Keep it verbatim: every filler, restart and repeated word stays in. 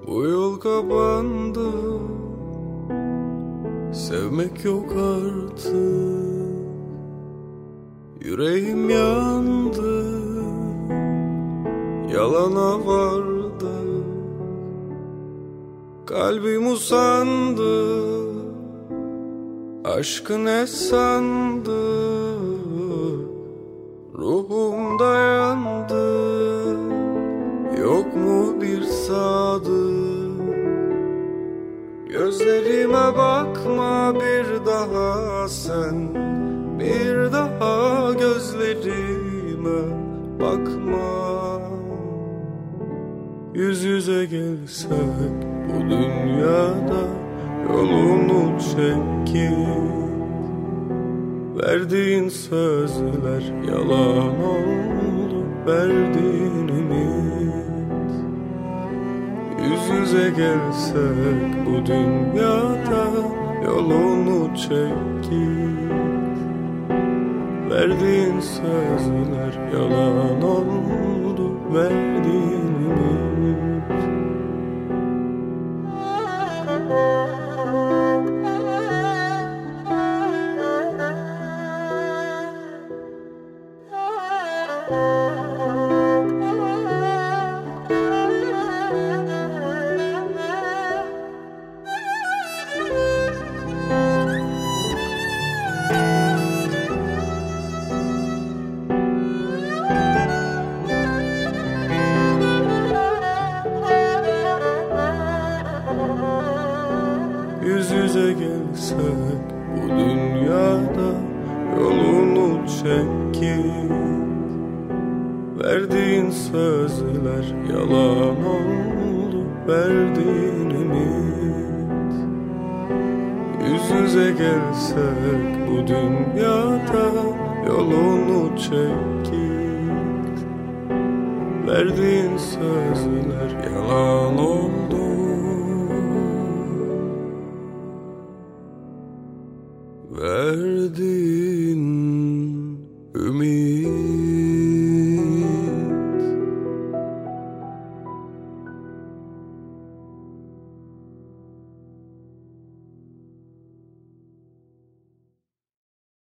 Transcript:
Bu yol kapandı, sevmek yok artık. Yüreğim yandı, yalana vardı. Kalbim usandı, aşkı ne sandı? Ruhum dayandı, yok mu bir sadık? Gözlerime bakma bir daha sen, bir daha gözlerime bakma. Yüz yüze gelsek bu dünyada, yolunu çek git. Verdiğin sözler yalan oldu, verdiğin ümit. Yüz yüze gelsek bu dünyada, yolunu çek git. Verdiğin sözler yalan oldu, verdiğin ümit. Yüz yüze gelsek bu dünyada, yolunu çek git. Verdiğin sözler yalan oldu, verdiğin ümit. Yüz yüze gelsek bu dünyada, yolunu çek git. Verdiğin sözler yalan oldu, verdiğin ümit.